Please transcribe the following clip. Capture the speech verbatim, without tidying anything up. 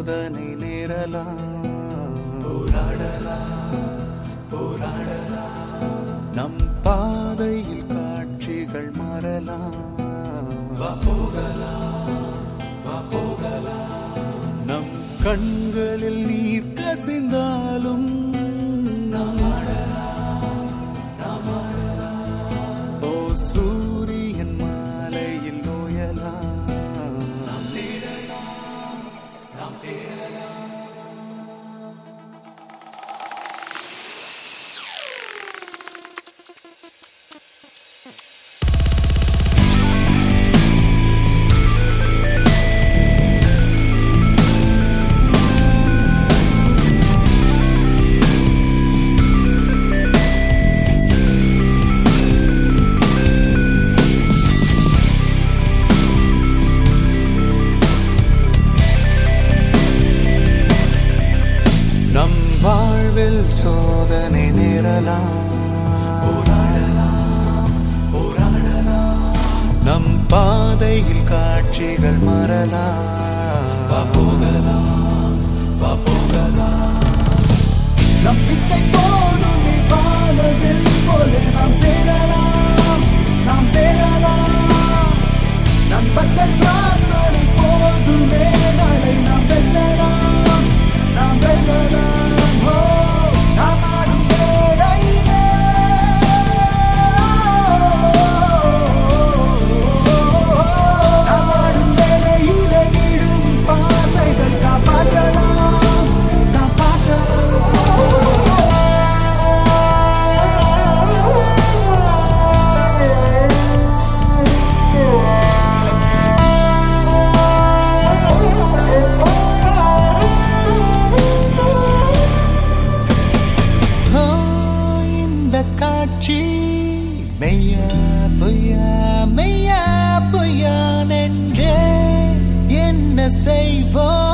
சோதனை நேரலாம், போராடலாம் போராடலாம். நம் பாதையில் காட்சிகள் மாறலாம், வா போகலாம் வா போகலாம். நம் கண்களில் நீர் கசிந்தாலும் நாம் ஆடலாம் நாம் ஆடலாம். ஓ சூரியன் மாலையில் நோயலாம், நாம் தேடலாம் நாம் தேடலாம். நம் வாழ்வில் சோதனை நேரலாம், போராடலாம் போராடலாம். நம் பாதையில் காட்சிகள் மாறலாம், வா போகலாம் வா போகலாம். நம்பிக்கை போடுமே வானவில் போல நாம் சேரலாம் நாம் சேரலாம். நண்பர்கள் பிரார்த்தனை போதுமே நாளை நாம் வெல்லலாம் நாம் வெல்லலாம். ஓ நாம் ஆடும் மேடையிலே நாம் ஆடும் வேளையிலே நீடும் பார்வைகள் காப்பாற்றலாம் காப்பாற்றலாம். இந்த காட்சி மெய்யா பொய்யா மெய்யா பொய்யா நெஞ்சே என்ன செய்வோம்?